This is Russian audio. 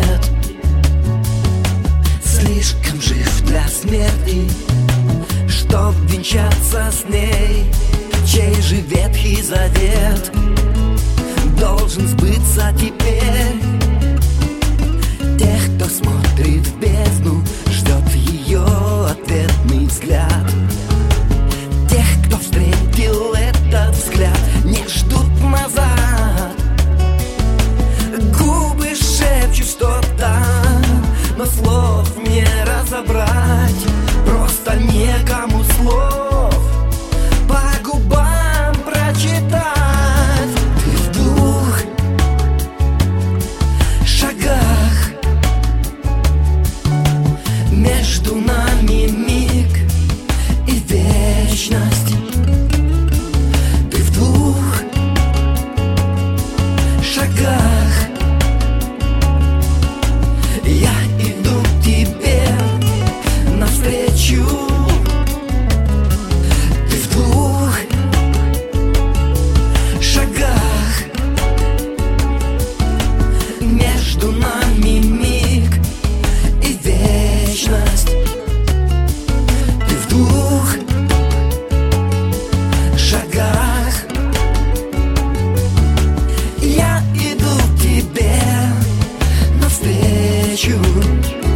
нет. Слишком жив для смерти, чтоб венчаться с ней. Чей же Ветхий Завет должен сбыться теперь? Тех, кто смотрит в бездну, ждет ее ответный взгляд. Тех, кто встретил этот взгляд, не ждут назад. Губы шепчут что-то, но слов не разобрать. Просто некому слов по губам прочитать. Ты в 2 шагах, между нами миг и вечность. Ты в 2 шагах, я иду к тебе навстречу. Ты в 2 шагах, между нами миг и вечность. Ты в 2 шагах, я иду к тебе навстречу.